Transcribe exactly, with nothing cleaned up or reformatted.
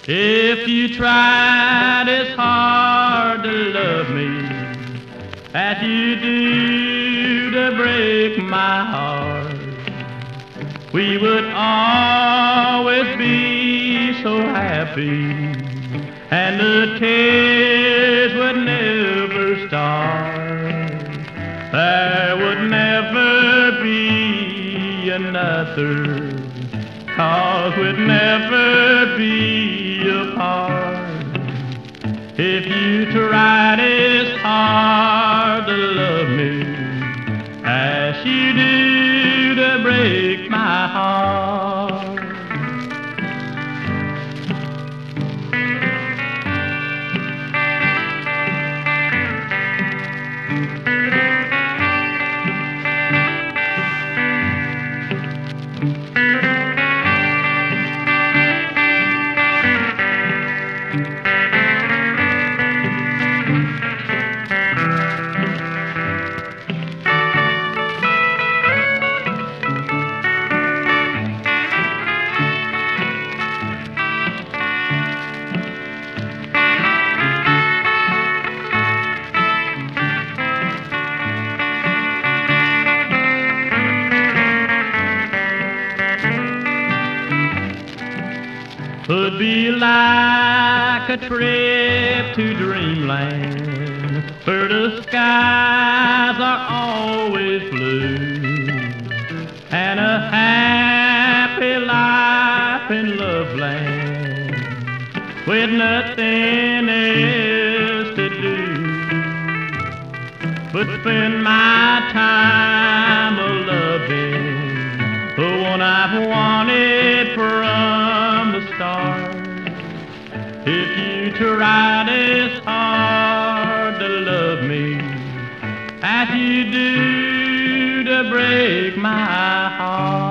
If you tried as hard to love me as you do to break my heart, we would always be so happy, and the tears would never start. There would never be another, 'cause we'd never be apart. If you tried as hard to love me as you do to break my heart. Would be like a trip to dreamland, where the skies are always blue, and a happy life in Loveland with nothing else to do but spend my time a-loving the one I've wanted from the start. If you tried as hard to love me as you do to break my heart.